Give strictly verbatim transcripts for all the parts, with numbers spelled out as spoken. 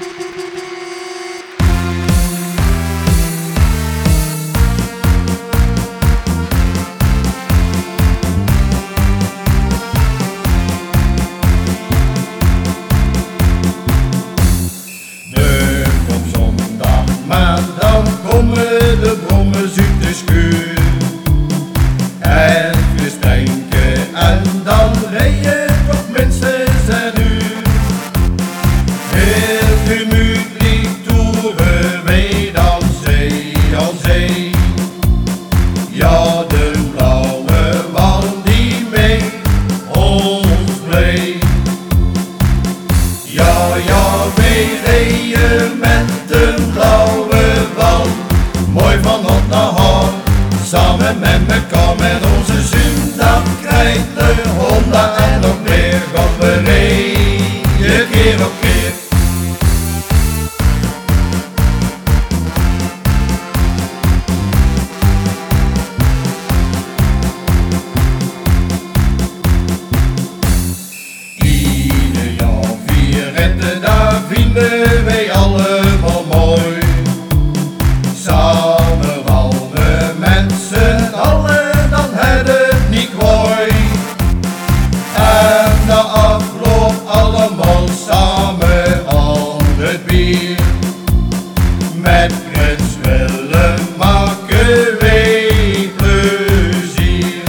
De brommers uit de schuur en gespenken en dan rijden toch minstens een uur. Heel gemütlich toeren wij dan zee aan zee. Ja, de blauwe wal die mee ons blij. Ja, ja, wij rijden met een blauwe wal. Mooi van hot naar hart, samen met mekaar, met onze zin, dat krijgt de Honda en nog meer. Gaan we rijden, keer op keer. Ieder jaar vieren, daar vinden wij allemaal mooi. Samen wallen mensen allen, dan het het niet mooi. En na afloop allemaal samen al het bier. Met kretswillen maken wij plezier.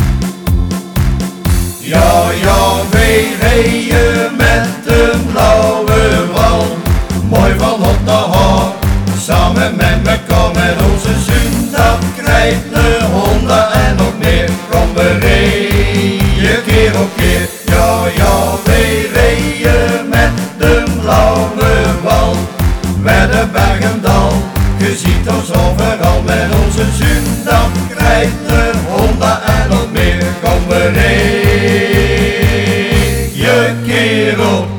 Ja, ja, wij rijden met een blauwe wal. Mooi van hot naar hart, samen met mekaar, met onze zin, dat krijgt de Honda en nog meer. Kom we rijden, keer op keer. Ja, ja, wij rijden met de blauwe wal. Met de berg en dal, je ziet ons overal, met onze zin, dat krijgt de Honda en nog meer. Kom we rijden, keer op